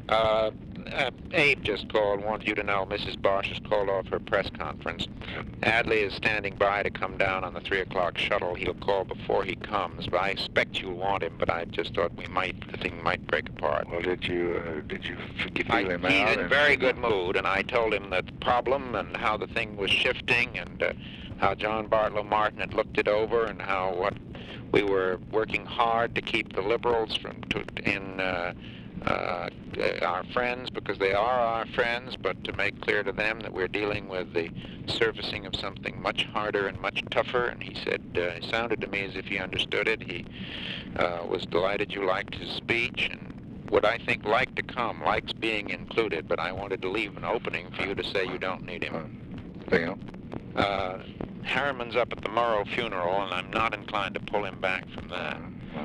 Uh, Abe just called, wanted you to know Mrs. Bosch has called off her press conference. Adley is standing by to come down on the 3 o'clock shuttle. He'll call before he comes, but I expect you'll want him, but I just thought the thing might break apart. Well, did you feel him out? He's in very good mood, and I told him the problem and how the thing was shifting and how John Bartlow Martin had looked it over and how we were working hard to keep the liberals our friends, because they are our friends, but to make clear to them that we're dealing with the surfacing of something much harder and much tougher. And he said, it sounded to me as if he understood it. He was delighted you liked his speech, and would I think like to come, likes being included, but I wanted to leave an opening for you to say you don't need him. Harriman's up at the Morrow funeral, and I'm not inclined to pull him back from that.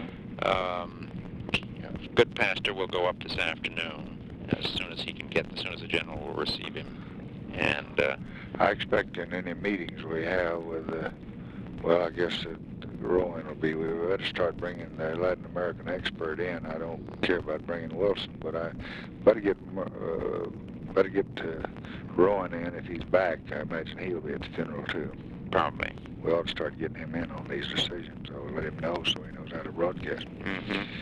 Goodpaster will go up this afternoon as soon as he can get, as soon as the general will receive him. And I expect in any meetings we have with, I guess Rowan will be, we better start bringing the Latin American expert in. I don't care about bringing Wilson, but I better get Rowan in if he's back. I imagine he'll be at the funeral too. Probably. We ought to start getting him in on these decisions. I'll let him know so he knows how to broadcast.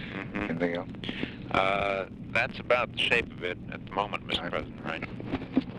Anything else? That's about the shape of it at the moment, Mr. President, right?